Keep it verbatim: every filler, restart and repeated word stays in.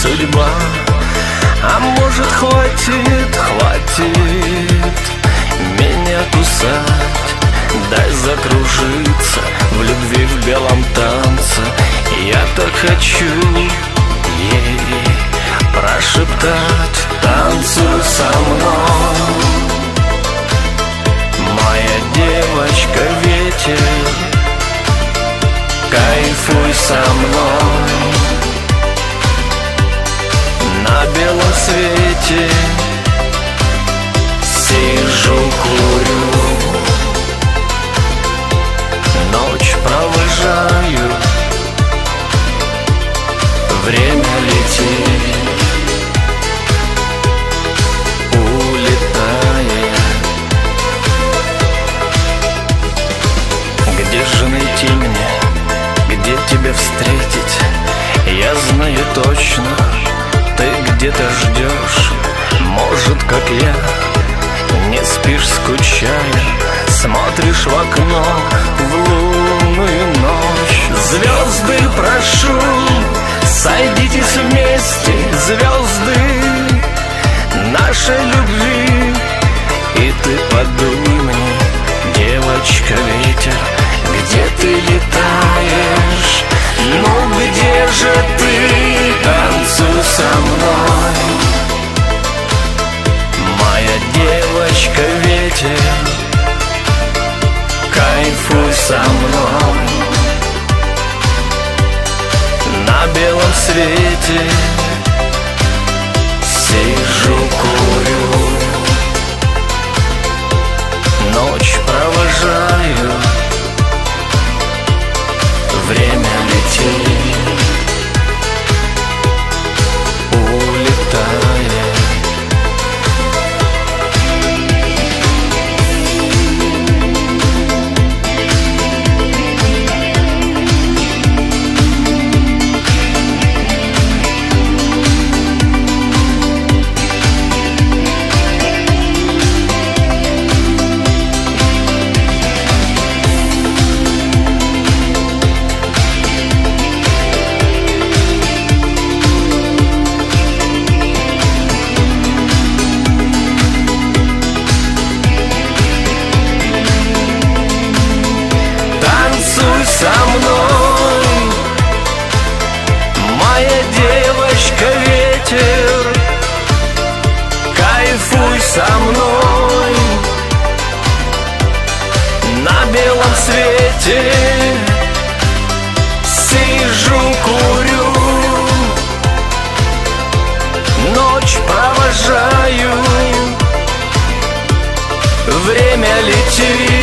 судьба. А может, хватит, хватит меня кусать. Дай закружиться в любви, в белом танце. Я так хочу ей прошептать: танцуй со мной, моя девочка, ветер, кайфуй со мной. На белом свете сижу, курю, ночь провожаю, время летит, улетает. Где же найти меня, где тебя встретить? Я знаю точно, ты где-то ждешь. Может, как я, не спишь, скучая, смотришь в окно в лунную ночь. Звезды, прошу, сойдитесь вместе, звезды нашей любви. И ты подуй мне, девочка, ветер, где ты летаешь? Ну где же ты? Танцуй со мной, моя девочка, ветер, кайфуй со мной. На белом свете сижу, курю, ночь провожаю, время летит, улетает. Со мной, моя девочка, ветер, кайфуй со мной. На белом свете сижу, курю, ночь провожаю, время летит,